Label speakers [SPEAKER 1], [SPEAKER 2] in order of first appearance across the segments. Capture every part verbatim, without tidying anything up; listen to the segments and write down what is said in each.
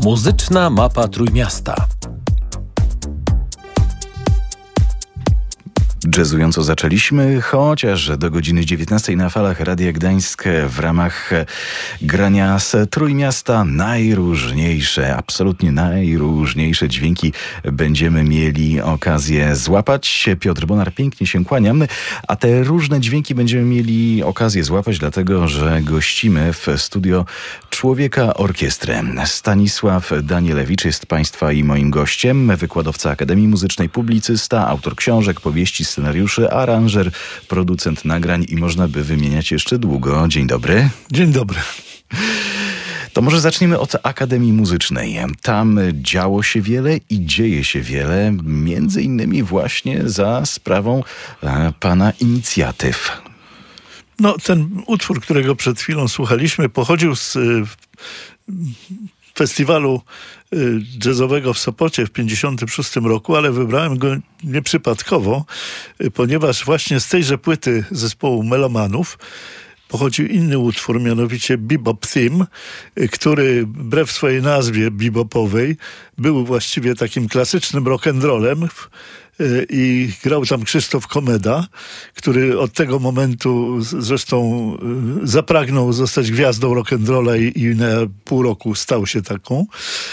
[SPEAKER 1] Muzyczna mapa Trójmiasta.
[SPEAKER 2] Jazzująco zaczęliśmy, chociaż do godziny dziewiętnastej na falach Radia Gdańsk w ramach grania z Trójmiasta najróżniejsze, absolutnie najróżniejsze dźwięki będziemy mieli okazję złapać. Piotr Bonar, pięknie się kłaniam, a te różne dźwięki będziemy mieli okazję złapać, dlatego że gościmy w studio człowieka orkiestry. Stanisław Danielewicz jest Państwa i moim gościem, wykładowca Akademii Muzycznej, publicysta, autor książek, powieści, scenariuszy, aranżer, producent nagrań i można by wymieniać jeszcze długo. Dzień dobry.
[SPEAKER 3] Dzień dobry.
[SPEAKER 2] To może zaczniemy od Akademii Muzycznej. Tam działo się wiele i dzieje się wiele, między innymi właśnie za sprawą e, pana inicjatyw.
[SPEAKER 3] No, ten utwór, którego przed chwilą słuchaliśmy, pochodził z y, festiwalu y, jazzowego w Sopocie w pięćdziesiątym szóstym roku, ale wybrałem go nieprzypadkowo, y, ponieważ właśnie z tejże płyty zespołu Melomanów pochodził inny utwór, mianowicie Bebop Theme, y, który wbrew swojej nazwie bebopowej był właściwie takim klasycznym rock'n'rollem, i grał tam Krzysztof Komeda, który od tego momentu zresztą zapragnął zostać gwiazdą rock'n'rolla i, i na pół roku stał się taką.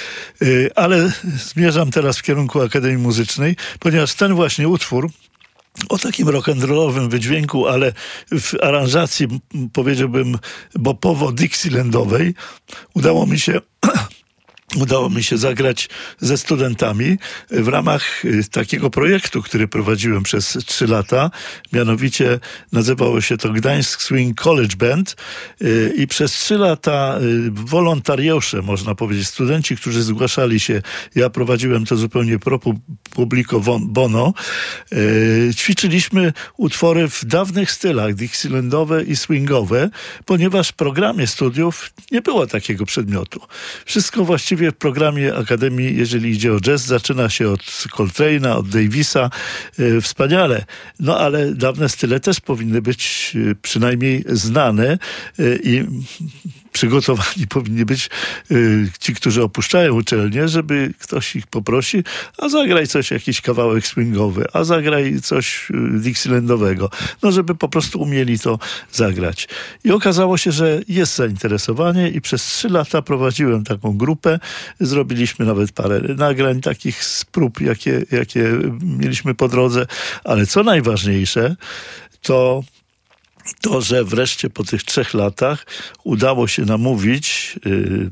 [SPEAKER 3] Ale zmierzam teraz w kierunku Akademii Muzycznej, ponieważ ten właśnie utwór o takim rock'n'rollowym wydźwięku, ale w aranżacji, powiedziałbym, bopowo-dixielandowej, udało mi się Udało mi się zagrać ze studentami w ramach takiego projektu, który prowadziłem przez trzy lata. Mianowicie nazywało się to Gdańsk Swing College Band i przez trzy lata wolontariusze, można powiedzieć, studenci, którzy zgłaszali się, ja prowadziłem to zupełnie pro publico bono, ćwiczyliśmy utwory w dawnych stylach, dixielandowe i swingowe, ponieważ w programie studiów nie było takiego przedmiotu. Wszystko właściwie w programie Akademii, jeżeli idzie o jazz, zaczyna się od Coltrane'a, od Davisa. E, wspaniale. No ale dawne style też powinny być e, przynajmniej znane e, i przygotowani powinni być y, ci, którzy opuszczają uczelnię, żeby ktoś ich poprosi, a zagraj coś, jakiś kawałek swingowy, a zagraj coś y, dixielandowego. No, żeby po prostu umieli to zagrać. I okazało się, że jest zainteresowanie i przez trzy lata prowadziłem taką grupę. Zrobiliśmy nawet parę nagrań takich z prób, jakie, jakie mieliśmy po drodze. Ale co najważniejsze, to to, że wreszcie po tych trzech latach udało się namówić y,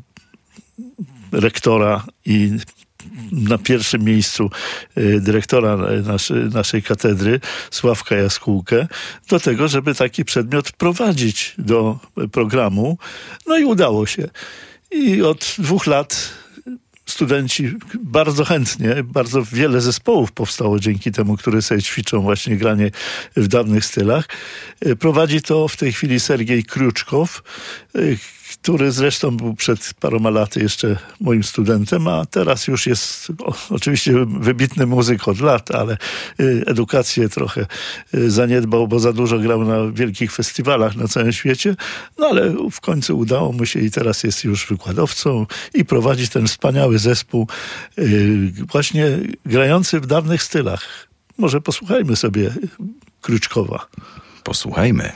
[SPEAKER 3] rektora i na pierwszym miejscu y, dyrektora naszy, naszej katedry, Sławka Jaskółkę, do tego, żeby taki przedmiot wprowadzić do programu. No i udało się. I od dwóch lat studenci bardzo chętnie, bardzo wiele zespołów powstało dzięki temu, które sobie ćwiczą właśnie granie w dawnych stylach. Prowadzi to w tej chwili Sergiej Kruczkow, który zresztą był przed paroma laty jeszcze moim studentem, a teraz już jest o, oczywiście wybitny muzyk od lat, ale y, edukację trochę y, zaniedbał, bo za dużo grał na wielkich festiwalach na całym świecie, no ale w końcu udało mu się i teraz jest już wykładowcą i prowadzi ten wspaniały zespół y, właśnie grający w dawnych stylach. Może posłuchajmy sobie Kruczkowa.
[SPEAKER 2] Posłuchajmy.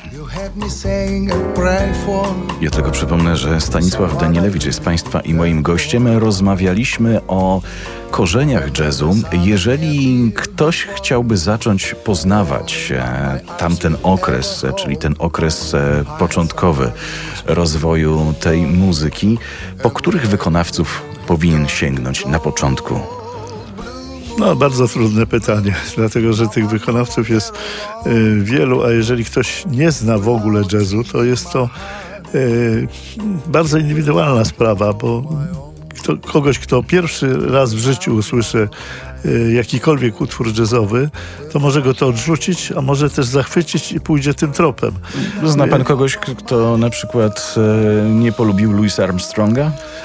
[SPEAKER 2] Ja tylko przypomnę, że Stanisław Danielewicz jest Państwa i moim gościem. Rozmawialiśmy o korzeniach jazzu. Jeżeli ktoś chciałby zacząć poznawać e, tamten okres, e, czyli ten okres e, początkowy rozwoju tej muzyki, po których wykonawców powinien sięgnąć na początku?
[SPEAKER 3] No, bardzo trudne pytanie, dlatego że tych wykonawców jest y, wielu, a jeżeli ktoś nie zna w ogóle jazzu, to jest to y, bardzo indywidualna sprawa, bo kto, kogoś, kto pierwszy raz w życiu usłyszy y, jakikolwiek utwór jazzowy, to może go to odrzucić, a może też zachwycić i pójdzie tym tropem.
[SPEAKER 2] Zna pan kogoś, kto na przykład y, nie polubił Louisa Armstronga?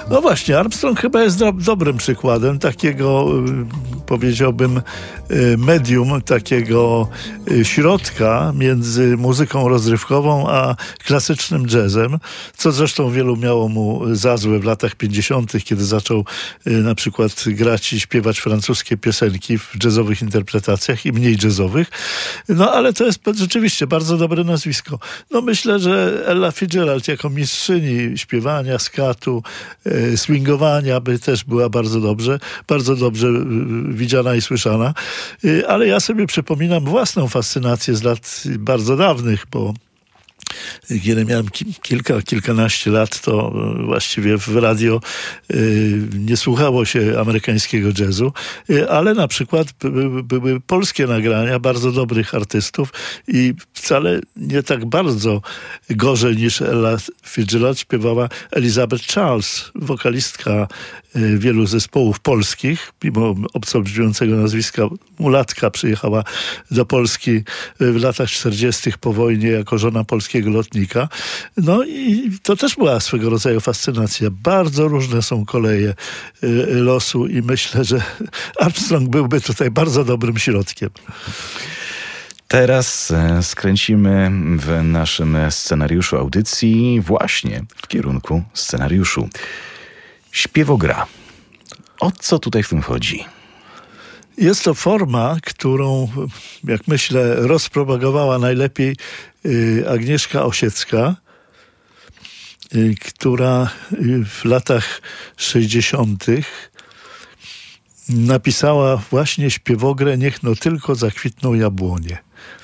[SPEAKER 3] No właśnie, Armstrong chyba jest do, dobrym przykładem takiego, powiedziałbym, medium, takiego środka między muzyką rozrywkową a klasycznym jazzem, co zresztą wielu miało mu za złe w latach pięćdziesiątych, kiedy zaczął na przykład grać i śpiewać francuskie piosenki w jazzowych interpretacjach i mniej jazzowych. No ale to jest rzeczywiście bardzo dobre nazwisko. No myślę, że Ella Fitzgerald jako mistrzyni śpiewania, skatu, swingowania by też była bardzo dobrze, bardzo dobrze widziana i słyszana. Ale ja sobie przypominam własną fascynację z lat bardzo dawnych, bo kiedy miałem kilka, kilkanaście lat, to właściwie w radio y, nie słuchało się amerykańskiego jazzu, y, ale na przykład były, były polskie nagrania bardzo dobrych artystów i wcale nie tak bardzo gorzej niż Ella Fitzgerald śpiewała Elizabeth Charles, wokalistka y, wielu zespołów polskich, mimo obco brzmiącego nazwiska mulatka, przyjechała do Polski w latach czterdziestych po wojnie jako żona polskiego lotnika. No i to też była swego rodzaju fascynacja. Bardzo różne są koleje y, losu i myślę, że Armstrong byłby tutaj bardzo dobrym środkiem.
[SPEAKER 2] Teraz skręcimy w naszym scenariuszu audycji właśnie w kierunku scenariuszu śpiewogra. O co tutaj w tym chodzi?
[SPEAKER 3] Jest to forma, którą, jak myślę, rozpropagowała najlepiej Agnieszka Osiecka, która w latach sześćdziesiątych napisała właśnie śpiewogrę Niech no tylko zakwitną jabłonie.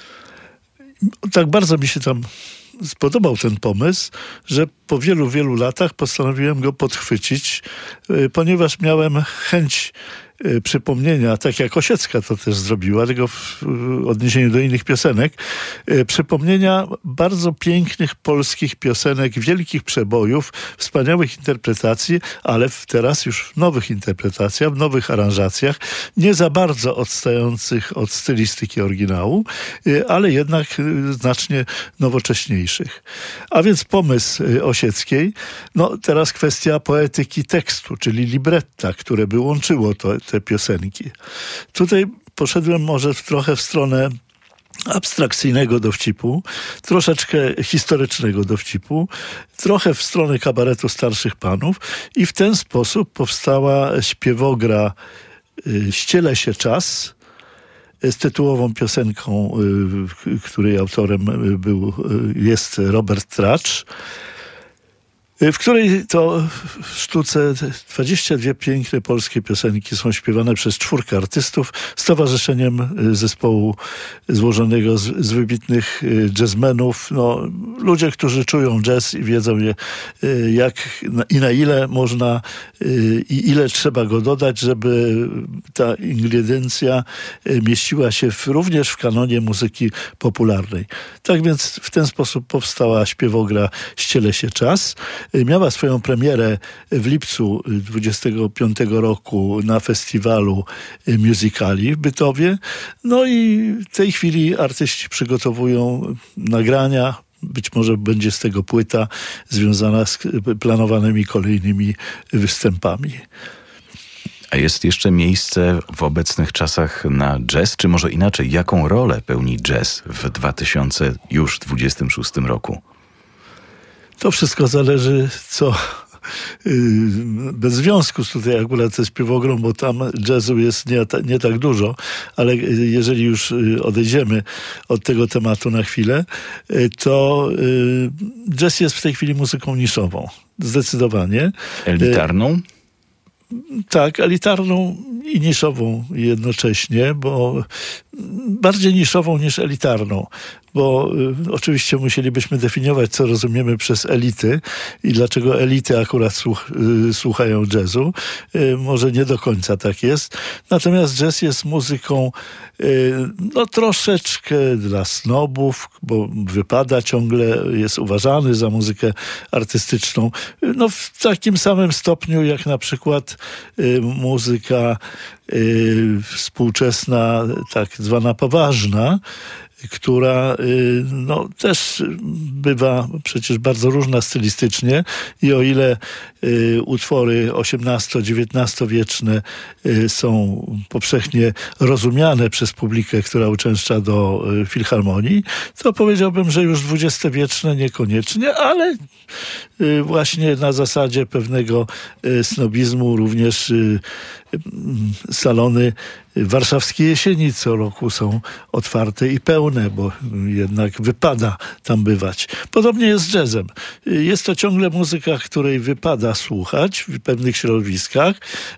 [SPEAKER 3] Tak bardzo mi się tam spodobał ten pomysł, że po wielu, wielu latach postanowiłem go podchwycić, ponieważ miałem chęć przypomnienia, tak jak Osiecka to też zrobiła, tylko w odniesieniu do innych piosenek, przypomnienia bardzo pięknych polskich piosenek, wielkich przebojów, wspaniałych interpretacji, ale w, teraz już w nowych interpretacjach, w nowych aranżacjach, nie za bardzo odstających od stylistyki oryginału, ale jednak znacznie nowocześniejszych. A więc pomysł Osieckiej, no teraz kwestia poetyki tekstu, czyli libretta, które by łączyło to, te piosenki. Tutaj poszedłem może trochę w stronę abstrakcyjnego dowcipu, troszeczkę historycznego dowcipu, trochę w stronę kabaretu starszych panów i w ten sposób powstała śpiewogra Ściele się czas, z tytułową piosenką, której autorem był, jest Robert Tracz, w której to w sztuce dwadzieścia dwie piękne polskie piosenki są śpiewane przez czwórkę artystów z towarzyszeniem zespołu złożonego z, z wybitnych jazzmenów. No, ludzie, którzy czują jazz i wiedzą je, jak i na ile można i ile trzeba go dodać, żeby ta ingrediencja mieściła się w, również w kanonie muzyki popularnej. Tak więc w ten sposób powstała śpiewogra Ściele się czas. Miała swoją premierę w lipcu dwudziestego piątego roku na festiwalu Musicali w Bytowie. No i w tej chwili artyści przygotowują nagrania. Być może będzie z tego płyta związana z planowanymi kolejnymi występami.
[SPEAKER 2] A jest jeszcze miejsce w obecnych czasach na jazz, czy może inaczej, jaką rolę pełni jazz w dwa tysiące dwudziestym szóstym roku?
[SPEAKER 3] To wszystko zależy, co bez związku z tutaj akurat ze śpiewogrą, bo tam jazzu jest nie, nie tak dużo, ale jeżeli już odejdziemy od tego tematu na chwilę, to jazz jest w tej chwili muzyką niszową. Zdecydowanie.
[SPEAKER 2] Elitarną?
[SPEAKER 3] Tak, elitarną i niszową jednocześnie, bo bardziej niszową niż elitarną, bo y, oczywiście musielibyśmy definiować, co rozumiemy przez elity i dlaczego elity akurat słuch, y, słuchają jazzu. Y, może nie do końca tak jest. Natomiast jazz jest muzyką y, no troszeczkę dla snobów, bo wypada ciągle, jest uważany za muzykę artystyczną. Y, no w takim samym stopniu jak na przykład y, muzyka y, współczesna, tak zwana poważna, która no, też bywa przecież bardzo różna stylistycznie i o ile utwory osiemnasto-dziewiętnastowieczne są powszechnie rozumiane przez publikę, która uczęszcza do filharmonii, to powiedziałbym, że już dwudziestowieczne niekoniecznie, ale właśnie na zasadzie pewnego snobizmu również salony warszawskiej jesieni co roku są otwarte i pełne, bo jednak wypada tam bywać. Podobnie jest z jazzem. Jest to ciągle muzyka, której wypada słuchać w pewnych środowiskach,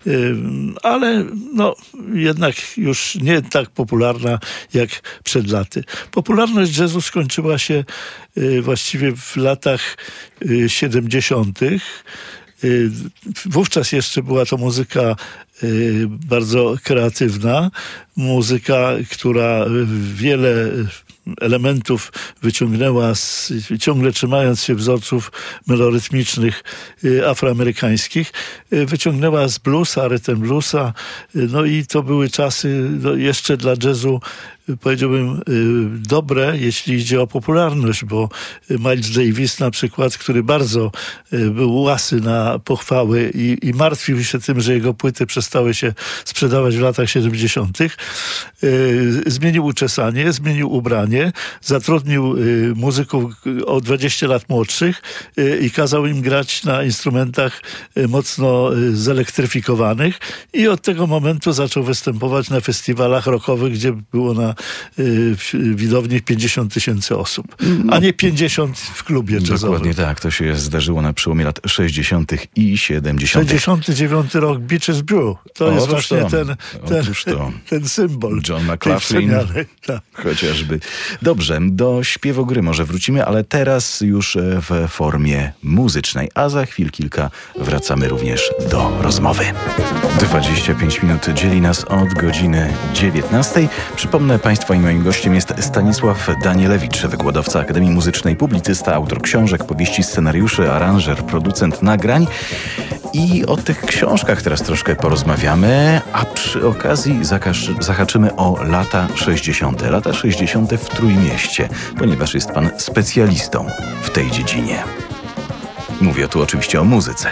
[SPEAKER 3] ale no, jednak już nie tak popularna jak przed laty. Popularność jazzu skończyła się właściwie w latach siedemdziesiątych. Wówczas jeszcze była to muzyka bardzo kreatywna, muzyka, która wiele elementów wyciągnęła, z, ciągle trzymając się wzorców melorytmicznych afroamerykańskich, wyciągnęła z bluesa, rytm bluesa, no i to były czasy no, jeszcze dla jazzu, powiedziałbym, dobre, jeśli idzie o popularność, bo Miles Davis na przykład, który bardzo był łasy na pochwały i, i martwił się tym, że jego płyty przestały się sprzedawać w latach siedemdziesiątych, zmienił uczesanie, zmienił ubranie, zatrudnił muzyków o dwadzieścia lat młodszych i kazał im grać na instrumentach mocno zelektryfikowanych i od tego momentu zaczął występować na festiwalach rockowych, gdzie było na widowni pięćdziesiąt tysięcy osób, a nie pięćdziesiąt w klubie jazzowym.
[SPEAKER 2] Dokładnie tak, to się zdarzyło na przełomie lat sześćdziesiątych i siedemdziesiątych.
[SPEAKER 3] sześćdziesiąty dziewiąty rok, Beaches Brew. To o, jest właśnie to. ten, ten,
[SPEAKER 2] to.
[SPEAKER 3] ten symbol.
[SPEAKER 2] John McLaughlin,
[SPEAKER 3] tak.
[SPEAKER 2] chociażby. Dobrze, do śpiewogry może wrócimy, ale teraz już w formie muzycznej, a za chwil kilka wracamy również do rozmowy. dwadzieścia pięć minut dzieli nas od godziny dziewiętnastej. Przypomnę, Państwa i moim gościem jest Stanisław Danielewicz, wykładowca Akademii Muzycznej, publicysta, autor książek, powieści, scenariuszy, aranżer, producent nagrań. I o tych książkach teraz troszkę porozmawiamy, a przy okazji zakaż- zahaczymy o lata sześćdziesiąte. Lata sześćdziesiąte w Trójmieście, ponieważ jest Pan specjalistą w tej dziedzinie. Mówię tu oczywiście o muzyce.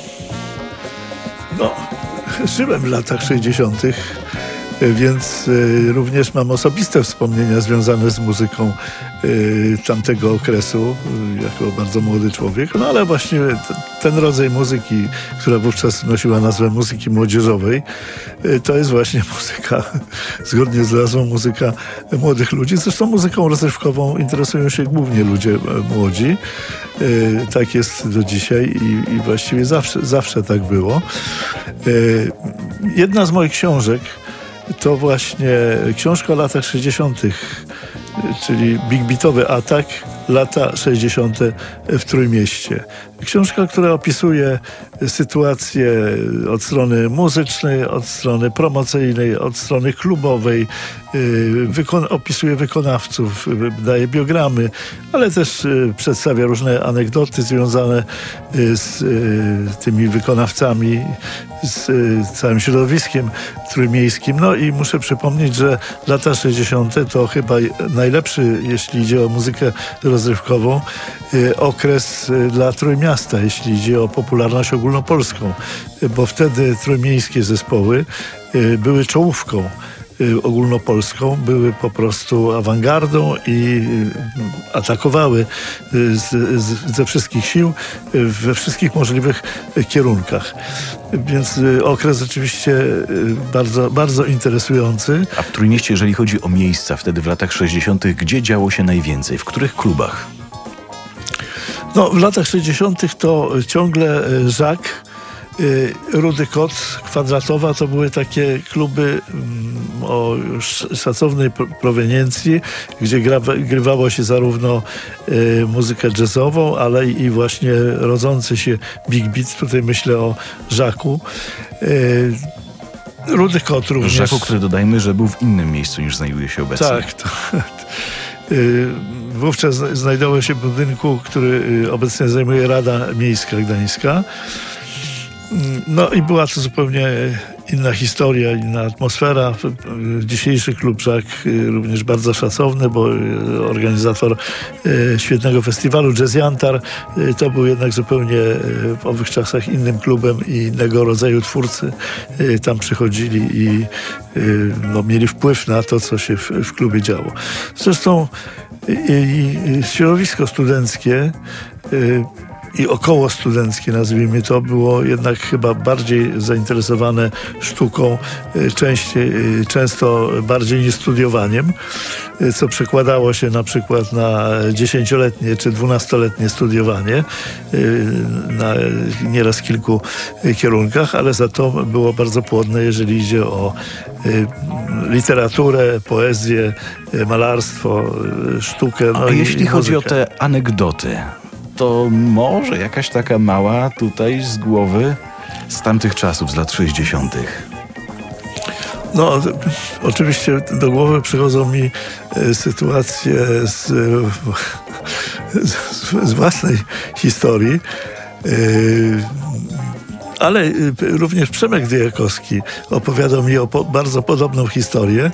[SPEAKER 3] No, żyłem w latach sześćdziesiątych, więc y, również mam osobiste wspomnienia związane z muzyką y, tamtego okresu, y, jako bardzo młody człowiek. No ale właśnie t- ten rodzaj muzyki, która wówczas nosiła nazwę muzyki młodzieżowej, y, to jest właśnie muzyka, zgodnie z nazwą, muzyka młodych ludzi. Zresztą muzyką rozrywkową interesują się głównie ludzie y, młodzi. Y, tak jest do dzisiaj i, i właściwie zawsze, zawsze tak było. Y, jedna z moich książek to właśnie książka o latach sześćdziesiątych, czyli Big Beatowy atak, lata sześćdziesiąte w Trójmieście. Książka, która opisuje sytuację od strony muzycznej, od strony promocyjnej, od strony klubowej, wykon- opisuje wykonawców, daje biogramy, ale też przedstawia różne anegdoty związane z tymi wykonawcami, z całym środowiskiem trójmiejskim. No i muszę przypomnieć, że lata sześćdziesiąte to chyba najlepszy, jeśli idzie o muzykę rozrywkową, okres dla Trójmiasta, jeśli idzie o popularność ogólnopolską, bo wtedy trójmiejskie zespoły były czołówką ogólnopolską, były po prostu awangardą i atakowały z, z, ze wszystkich sił we wszystkich możliwych kierunkach. Więc okres rzeczywiście bardzo, bardzo interesujący.
[SPEAKER 2] A w Trójmieście, jeżeli chodzi o miejsca, wtedy w latach sześćdziesiątych, gdzie działo się najwięcej? W których klubach?
[SPEAKER 3] No, w latach sześćdziesiątych to ciągle Żak, Rudy Kot, Kwadratowa to były takie kluby o już szacownej proweniencji, gdzie gra, grywało się zarówno y, muzykę jazzową, ale i właśnie rodzący się Big Beat. Tutaj myślę o Żaku. Y, Rudy Kot również.
[SPEAKER 2] Żaku, który dodajmy, że był w innym miejscu niż znajduje się obecnie.
[SPEAKER 3] Tak. To, y, wówczas znajdował się w budynku, który obecnie zajmuje Rada Miejska Gdańska. No i była to zupełnie inna historia, inna atmosfera. Dzisiejszy klub Żak również bardzo szacowny, bo organizator świetnego festiwalu Jazz Jantar to był jednak zupełnie w owych czasach innym klubem i innego rodzaju twórcy tam przychodzili i no, mieli wpływ na to, co się w, w klubie działo. Zresztą i, i środowisko studenckie i około studenckie, nazwijmy to, było jednak chyba bardziej zainteresowane sztuką, częściej, często bardziej niż studiowaniem, co przekładało się na przykład na dziesięcioletnie czy dwunastoletnie studiowanie na nieraz kilku kierunkach, ale za to było bardzo płodne, jeżeli idzie o literaturę, poezję, malarstwo, sztukę. No
[SPEAKER 2] A
[SPEAKER 3] i,
[SPEAKER 2] jeśli
[SPEAKER 3] i
[SPEAKER 2] chodzi o
[SPEAKER 3] muzykę.
[SPEAKER 2] te anegdoty, to może jakaś taka mała tutaj z głowy z tamtych czasów, z lat sześćdziesiątych.
[SPEAKER 3] No, oczywiście do głowy przychodzą mi sytuacje z, z, z własnej historii. Ale również Przemek Dyjakowski opowiadał mi o po, bardzo podobną historię,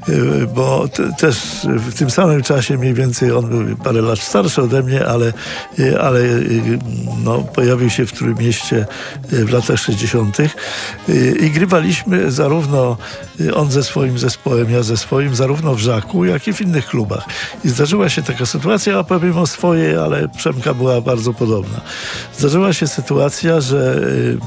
[SPEAKER 3] bo te, też w tym samym czasie mniej więcej on był parę lat starszy ode mnie, ale, ale no, pojawił się w Trójmieście w latach sześćdziesiątych i grywaliśmy zarówno on ze swoim zespołem, ja ze swoim, zarówno w Żaku, jak i w innych klubach. I zdarzyła się taka sytuacja, opowiem o swojej, ale Przemka była bardzo podobna. Zdarzyła się sytuacja, że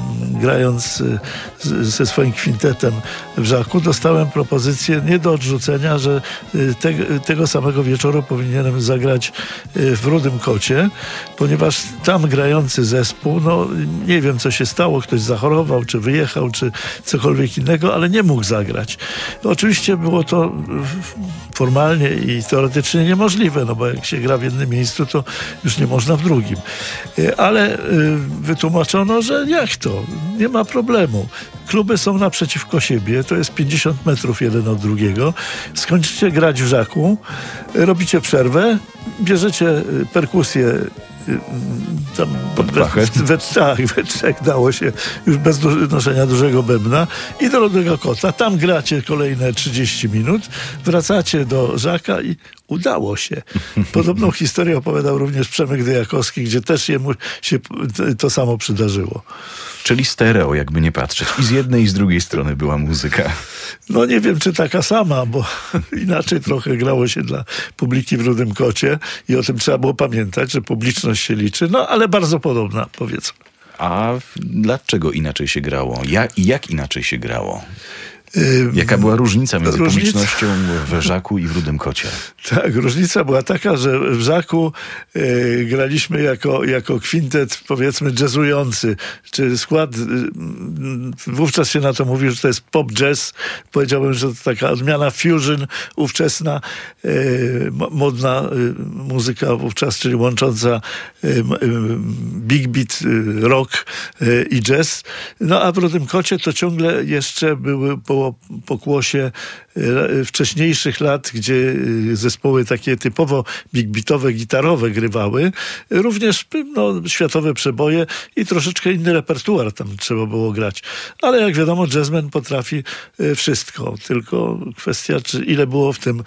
[SPEAKER 3] grając ze swoim kwintetem w Żaku, dostałem propozycję nie do odrzucenia, że te, tego samego wieczoru powinienem zagrać w Rudym Kocie, ponieważ tam grający zespół, no nie wiem co się stało, ktoś zachorował, czy wyjechał, czy cokolwiek innego, ale nie mógł zagrać. No, oczywiście było to formalnie i teoretycznie niemożliwe, no bo jak się gra w jednym miejscu, to już nie można w drugim. Ale wytłumaczono, że jak to? Nie ma problemu. Kluby są naprzeciwko siebie, to jest pięćdziesiąt metrów jeden od drugiego. Skończycie grać w Żaku, robicie przerwę, bierzecie perkusję tam
[SPEAKER 2] pod pachę.
[SPEAKER 3] We, we, tak, we trzech dało się już bez du- noszenia dużego bębna i do Rudego Kota. Tam gracie kolejne trzydzieści minut, wracacie do Żaka i udało się. Podobną historię opowiadał również Przemek Dyjakowski, gdzie też jemu się to samo przydarzyło.
[SPEAKER 2] Czyli stereo, jakby nie patrzeć. I z jednej i z drugiej strony była muzyka.
[SPEAKER 3] No nie wiem, czy taka sama, bo inaczej trochę grało się dla publiki w Rudym Kocie i o tym trzeba było pamiętać, że publiczność się liczy, no ale bardzo podobna, powiedzmy.
[SPEAKER 2] A dlaczego inaczej się grało? Jak, jak inaczej się grało? Jaka była różnica między
[SPEAKER 3] Różnica?
[SPEAKER 2] publicznością w Żaku i w Rudym Kocie?
[SPEAKER 3] Tak, różnica była taka, że w Żaku e, graliśmy jako, jako kwintet, powiedzmy, jazzujący, czy skład, e, wówczas się na to mówi, że to jest pop jazz. Powiedziałbym, że to taka odmiana fusion ówczesna, e, modna e, muzyka wówczas, czyli łącząca e, e, big beat, e, rock e, i jazz. No a w Rudym Kocie to ciągle jeszcze były po pokłosie wcześniejszych lat, gdzie zespoły takie typowo big beatowe, gitarowe grywały, również no, światowe przeboje i troszeczkę inny repertuar tam trzeba było grać. Ale jak wiadomo, jazzman potrafi wszystko, tylko kwestia, czy ile było w tym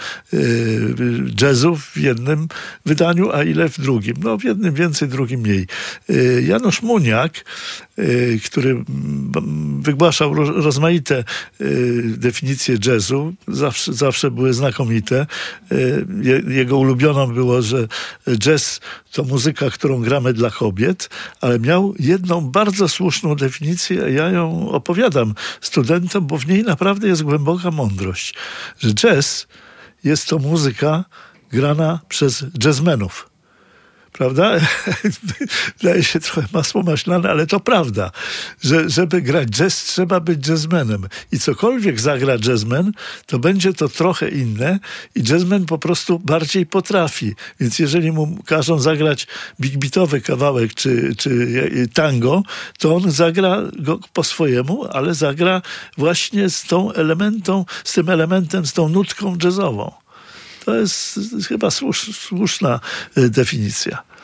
[SPEAKER 3] jazzu w jednym wydaniu, a ile w drugim. No w jednym więcej, w drugim mniej. Janusz Muniak, który wygłaszał rozmaite definicje jazzu, zawsze, zawsze były znakomite. Jego ulubioną było, że jazz to muzyka, którą gramy dla kobiet, ale miał jedną bardzo słuszną definicję, ja ją opowiadam studentom, bo w niej naprawdę jest głęboka mądrość, że jazz jest to muzyka grana przez jazzmenów. Prawda? Wydaje się trochę masło maślane, ale to prawda, że żeby grać jazz, trzeba być jazzmenem. I cokolwiek zagra jazzman, to będzie to trochę inne i jazzman po prostu bardziej potrafi. Więc jeżeli mu każą zagrać big beatowy kawałek czy, czy tango, to on zagra go po swojemu, ale zagra właśnie z tą elementą, z tym elementem, z tą nutką jazzową. To jest chyba słusz, słuszna definicja.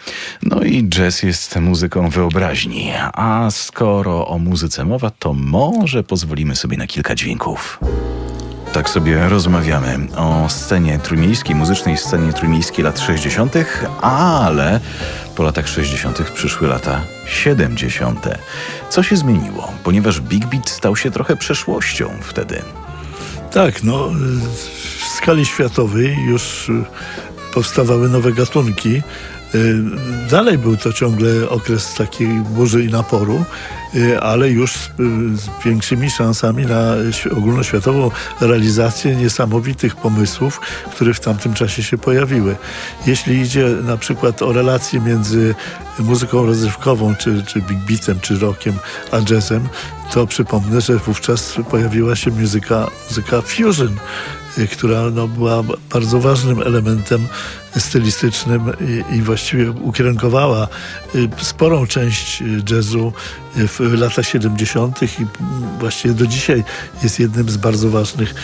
[SPEAKER 2] No i jazz jest muzyką wyobraźni, a skoro o muzyce mowa, to może pozwolimy sobie na kilka dźwięków. Tak sobie rozmawiamy o scenie trójmiejskiej, muzycznej scenie trójmiejskiej lat sześćdziesiątych, ale po latach sześćdziesiątych przyszły lata siedemdziesiąte. Co się zmieniło? Ponieważ Big Beat stał się trochę przeszłością wtedy.
[SPEAKER 3] Tak, no w skali światowej już powstawały nowe gatunki. Dalej był to ciągle okres takiej burzy i naporu, ale już z, z większymi szansami na ogólnoświatową realizację niesamowitych pomysłów, które w tamtym czasie się pojawiły. Jeśli idzie na przykład o relacje między muzyką rozrywkową, czy, czy big beatem, czy rockiem, a jazzem, to przypomnę, że wówczas pojawiła się muzyka, muzyka fusion, która no, była bardzo ważnym elementem stylistycznym i, i właściwie ukierunkowała sporą część jazzu w latach siedemdziesiątych i właściwie do dzisiaj jest jednym z bardzo ważnych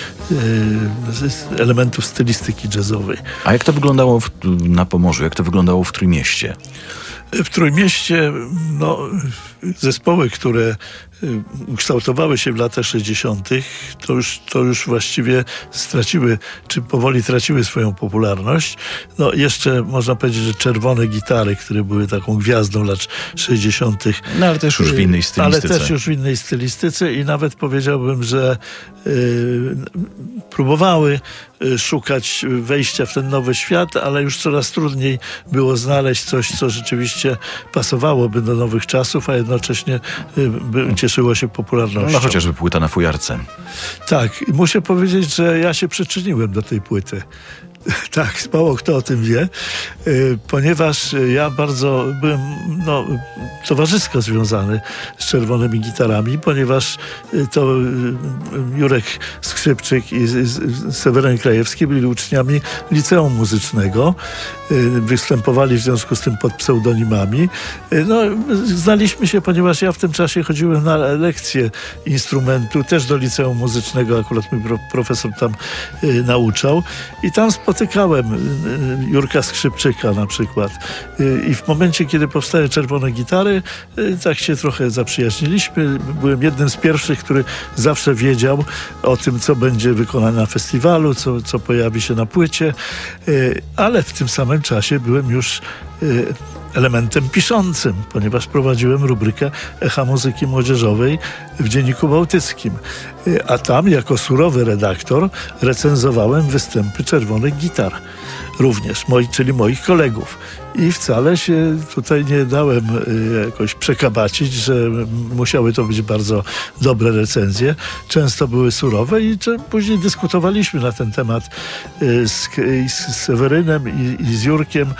[SPEAKER 3] elementów stylistyki jazzowej.
[SPEAKER 2] A jak to wyglądało w, na Pomorzu? Jak to wyglądało w Trójmieście?
[SPEAKER 3] W Trójmieście no, zespoły, które kształtowały się w latach sześćdziesiątych, to już, to już właściwie straciły, czy powoli traciły swoją popularność. No jeszcze można powiedzieć, że Czerwone Gitary, które były taką gwiazdą lat sześćdziesiątych.
[SPEAKER 2] No ale też już w innej stylistyce.
[SPEAKER 3] Ale też już w innej stylistyce i nawet powiedziałbym, że y, próbowały szukać wejścia w ten nowy świat, ale już coraz trudniej było znaleźć coś, co rzeczywiście pasowałoby do nowych czasów, a jednocześnie by cieszyło się popularnością.
[SPEAKER 2] No chociażby płyta na fujarce.
[SPEAKER 3] Tak, i muszę powiedzieć, że ja się przyczyniłem do tej płyty. Tak, mało kto o tym wie, ponieważ ja bardzo byłem no, towarzysko związany z Czerwonymi Gitarami, ponieważ to Jurek Skrzypczyk i Seweryn Krajewski byli uczniami liceum muzycznego. Występowali w związku z tym pod pseudonimami. No, znaliśmy się, ponieważ ja w tym czasie chodziłem na lekcje instrumentu, też do liceum muzycznego, akurat mój profesor tam nauczał i tam spotykałem Jurka Skrzypczyka na przykład. I w momencie, kiedy powstały Czerwone Gitary, tak się trochę zaprzyjaźniliśmy. Byłem jednym z pierwszych, który zawsze wiedział o tym, co będzie wykonane na festiwalu, co, co pojawi się na płycie, ale w tym samym czasie byłem już elementem piszącym, ponieważ prowadziłem rubrykę Echa Muzyki Młodzieżowej w Dzienniku Bałtyckim. A tam jako surowy redaktor recenzowałem występy Czerwonych Gitar. Również, moi, czyli moich kolegów. I wcale się tutaj nie dałem y, jakoś przekabacić, że musiały to być bardzo dobre recenzje. Często były surowe i czy, później dyskutowaliśmy na ten temat y, z, y, z Sewerynem i, i z Jurkiem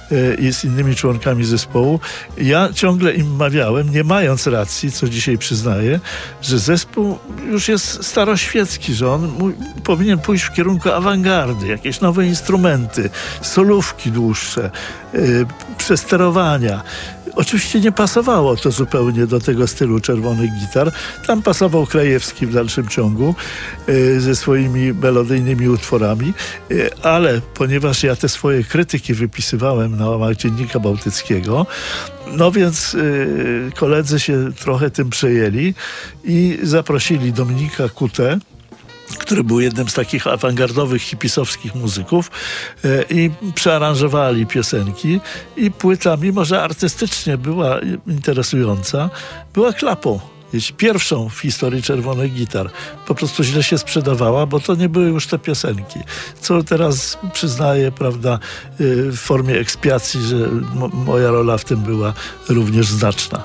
[SPEAKER 3] i z innymi członkami zespołu. Ja ciągle im mawiałem, nie mając racji, co dzisiaj przyznaję, że zespół już jest staroświecki, że on mój, powinien pójść w kierunku awangardy, jakieś nowe instrumenty, solówki dłuższe, yy, przesterowania. Oczywiście nie pasowało to zupełnie do tego stylu Czerwonych Gitar. Tam pasował Krajewski w dalszym ciągu y, ze swoimi melodyjnymi utworami, y, ale ponieważ ja te swoje krytyki wypisywałem na łamach Dziennika Bałtyckiego, no więc y, koledzy się trochę tym przejęli i zaprosili Dominika Kutę, który był jednym z takich awangardowych, hipisowskich muzyków e, i przearanżowali piosenki i płyta, mimo że artystycznie była interesująca, była klapą. Jest pierwszą w historii Czerwonych Gitar. Po prostu źle się sprzedawała, bo to nie były już te piosenki. Co teraz przyznaję, prawda, w formie ekspiacji, że mo- moja rola w tym była również znaczna.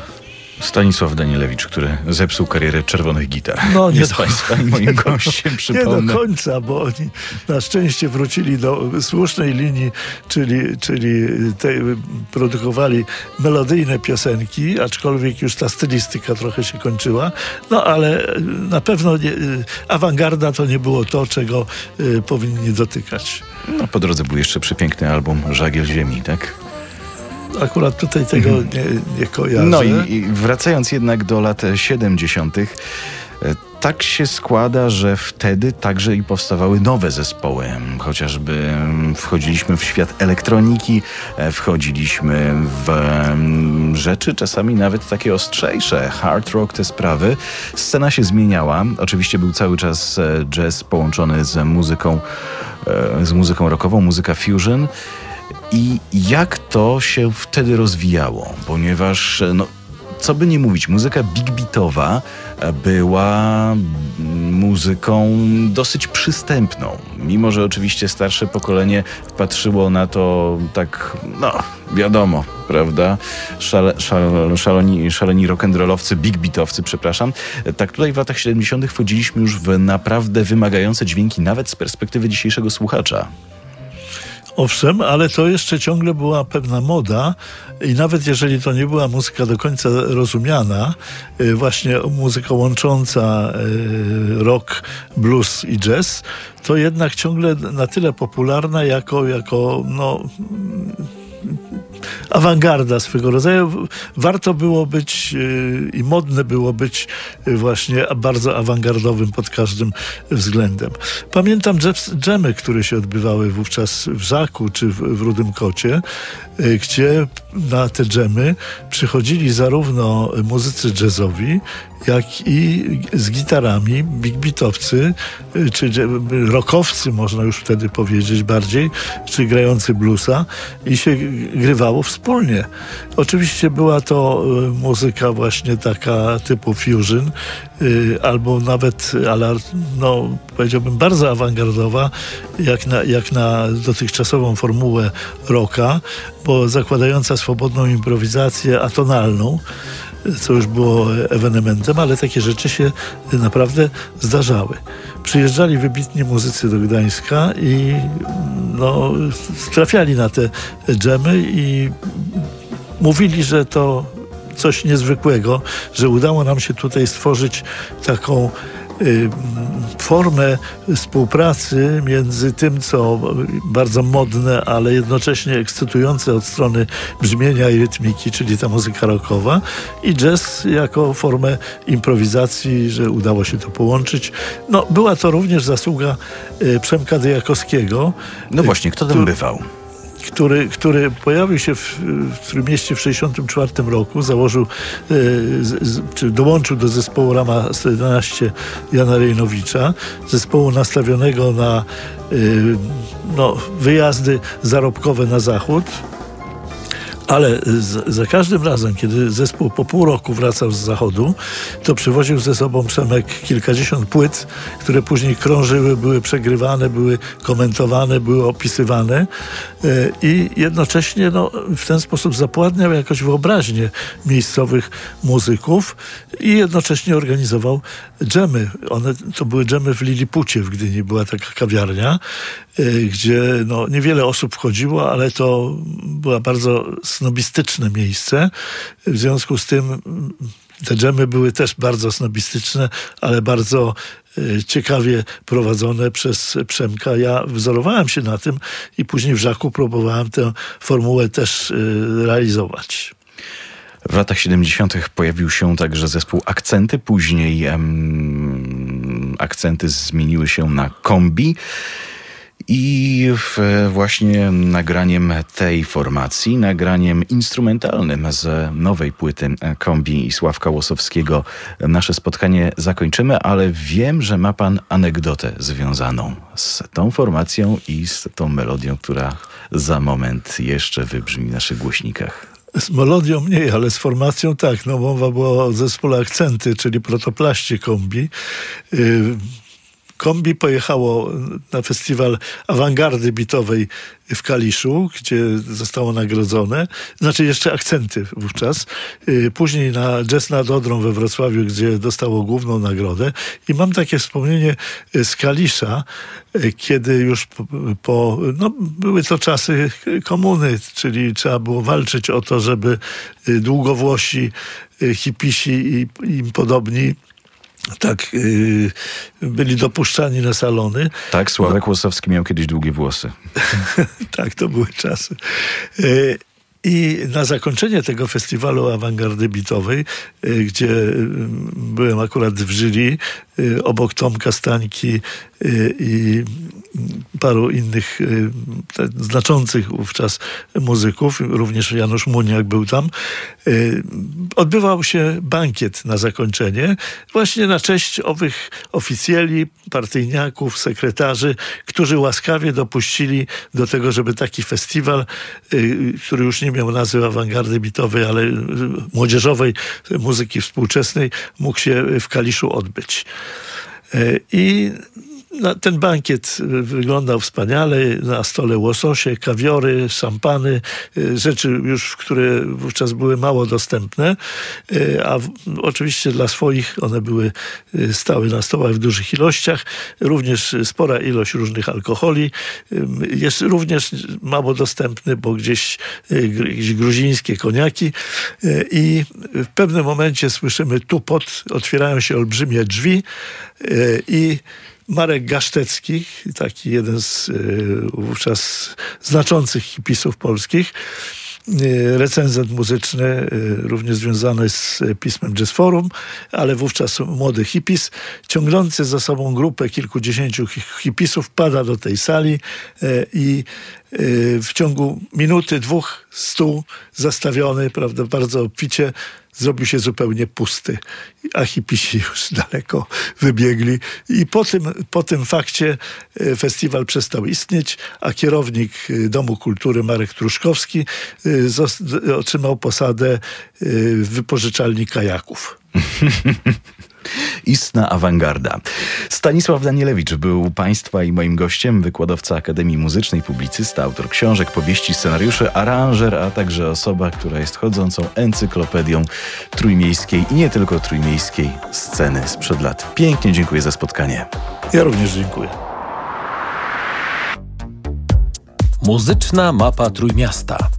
[SPEAKER 2] Stanisław Danielewicz, który zepsuł karierę Czerwonych Gitar.
[SPEAKER 3] No, nie
[SPEAKER 2] jest
[SPEAKER 3] do,
[SPEAKER 2] Państwa i moim gościem, przypomnę.
[SPEAKER 3] Nie do końca, bo oni na szczęście wrócili do słusznej linii, czyli, czyli te, produkowali melodyjne piosenki, aczkolwiek już ta stylistyka trochę się kończyła. No ale na pewno nie, awangarda to nie było to, czego y, powinni dotykać.
[SPEAKER 2] No, po drodze był jeszcze przepiękny album Żagiel Ziemi, tak?
[SPEAKER 3] Akurat tutaj tego nie, nie kojarzę.
[SPEAKER 2] No i, i wracając jednak do lat siedemdziesiątych, tak się składa, że wtedy także i powstawały nowe zespoły. Chociażby wchodziliśmy w świat elektroniki, wchodziliśmy w rzeczy czasami nawet takie ostrzejsze, hard rock, te sprawy. Scena się zmieniała. Oczywiście był cały czas jazz połączony z muzyką, z muzyką rockową, muzyka fusion. I jak to się wtedy rozwijało? Ponieważ, no, co by nie mówić, muzyka big beatowa była muzyką dosyć przystępną. Mimo że oczywiście starsze pokolenie patrzyło na to tak, no wiadomo, prawda? Szale, szale, szaleni, szaleni rock'n'rollowcy, big beatowcy, przepraszam. Tak tutaj w latach siedemdziesiątych wchodziliśmy już w naprawdę wymagające dźwięki, nawet z perspektywy dzisiejszego słuchacza.
[SPEAKER 3] Owszem, ale to jeszcze ciągle była pewna moda i nawet jeżeli to nie była muzyka do końca rozumiana, właśnie muzyka łącząca rock, blues i jazz, to jednak ciągle na tyle popularna jako, jako no, awangarda swego rodzaju. Warto było być yy, i modne było być yy, właśnie bardzo awangardowym pod każdym względem. Pamiętam dżemy, które się odbywały wówczas w Żaku czy w, w Rudym Kocie, yy, gdzie na te dżemy przychodzili zarówno muzycy jazzowi, jak i z gitarami, big beatowcy, czy rockowcy, można już wtedy powiedzieć bardziej, czy grający bluesa i się grywało wspólnie. Oczywiście była to muzyka właśnie taka typu fusion, albo nawet, ale no, powiedziałbym bardzo awangardowa, jak na, jak na dotychczasową formułę rocka, bo zakładająca swobodną improwizację atonalną, co już było ewenementem, ale takie rzeczy się naprawdę zdarzały. Przyjeżdżali wybitni muzycy do Gdańska i no, trafiali na te dżemy i mówili, że to coś niezwykłego, że udało nam się tutaj stworzyć taką y, formę współpracy między tym, co bardzo modne, ale jednocześnie ekscytujące od strony brzmienia i rytmiki, czyli ta muzyka rockowa, i jazz jako formę improwizacji, że udało się to połączyć. No, była to również zasługa y, Przemka Dyjakowskiego.
[SPEAKER 2] No właśnie, kto tam
[SPEAKER 3] który,
[SPEAKER 2] bywał?
[SPEAKER 3] Który, który pojawił się w, w Trójmieście w sześćdziesiątym czwartym roku, założył, e, z, czy dołączył do zespołu Rama sto jedenaście Jana Rejnowicza, zespołu nastawionego na e, no, wyjazdy zarobkowe na zachód. Ale z, za każdym razem, kiedy zespół po pół roku wracał z zachodu, to przywoził ze sobą Przemek kilkadziesiąt płyt, które później krążyły, były przegrywane, były komentowane, były opisywane yy, i jednocześnie no, w ten sposób zapładniał jakoś wyobraźnię miejscowych muzyków i jednocześnie organizował dżemy. One to były dżemy w Lilipucie w Gdyni, była taka kawiarnia, yy, gdzie no, niewiele osób wchodziło, ale to była bardzo snobistyczne miejsce. W związku z tym te dżemy były też bardzo snobistyczne, ale bardzo e, ciekawie prowadzone przez Przemka. Ja wzorowałem się na tym i później w Żaku próbowałem tę formułę też e, realizować.
[SPEAKER 2] W latach siedemdziesiątych pojawił się także zespół Akcenty, później em, akcenty zmieniły się na kombi. I w, właśnie nagraniem tej formacji, nagraniem instrumentalnym z nowej płyty Kombi i Sławka Łosowskiego nasze spotkanie zakończymy, ale wiem, że ma pan anegdotę związaną z tą formacją i z tą melodią, która za moment jeszcze wybrzmi w naszych głośnikach.
[SPEAKER 3] Z melodią mniej, ale z formacją tak. No, mowa była o zespole Akcenty, czyli protoplaście Kombi. Yy, Kombi pojechało na festiwal awangardy bitowej w Kaliszu, gdzie zostało nagrodzone. Znaczy jeszcze Akcenty wówczas. Później na Jazz nad Odrą we Wrocławiu, gdzie dostało główną nagrodę. I mam takie wspomnienie z Kalisza, kiedy już po, po no, były to czasy komuny, czyli trzeba było walczyć o to, żeby długowłosi, hipisi i im podobni tak, yy, byli dopuszczani na salony.
[SPEAKER 2] Tak, Sławek no. Łosowski miał kiedyś długie włosy.
[SPEAKER 3] Tak, to były czasy. Yy, I na zakończenie tego festiwalu awangardy bitowej, yy, gdzie yy, byłem akurat w jury, obok Tomka Stańki i paru innych znaczących wówczas muzyków, również Janusz Muniak był tam. Odbywał się bankiet na zakończenie, właśnie na cześć owych oficjeli, partyjniaków, sekretarzy, którzy łaskawie dopuścili do tego, żeby taki festiwal, który już nie miał nazwy awangardy bitowej, ale młodzieżowej muzyki współczesnej, mógł się w Kaliszu odbyć. I ten bankiet wyglądał wspaniale. Na stole łososie, kawiory, szampany, rzeczy już, które wówczas były mało dostępne, a w, oczywiście dla swoich one były, stały na stołach w dużych ilościach. Również spora ilość różnych alkoholi. Jest również mało dostępny, bo gdzieś, gdzieś gruzińskie koniaki i w pewnym momencie słyszymy tupot, otwierają się olbrzymie drzwi i Marek Gasztecki, taki jeden z wówczas znaczących hipisów polskich, recenzent muzyczny, również związany z pismem Jazz Forum, ale wówczas młody hipis, ciągnący za sobą grupę kilkudziesięciu hipisów, pada do tej sali i w ciągu minuty, dwóch stół zastawiony, prawda, bardzo obficie, zrobił się zupełnie pusty, a hipisi już daleko wybiegli. I po tym, po tym fakcie festiwal przestał istnieć, a kierownik Domu Kultury Marek Truszkowski otrzymał posadę w wypożyczalni kajaków.
[SPEAKER 2] Istna awangarda. Stanisław Danielewicz był Państwa i moim gościem, wykładowca Akademii Muzycznej, publicysta, autor książek, powieści, scenariuszy, aranżer, a także osoba, która jest chodzącą encyklopedią trójmiejskiej i nie tylko trójmiejskiej sceny sprzed lat. Pięknie dziękuję za spotkanie.
[SPEAKER 3] Ja również dziękuję.
[SPEAKER 1] Muzyczna mapa Trójmiasta.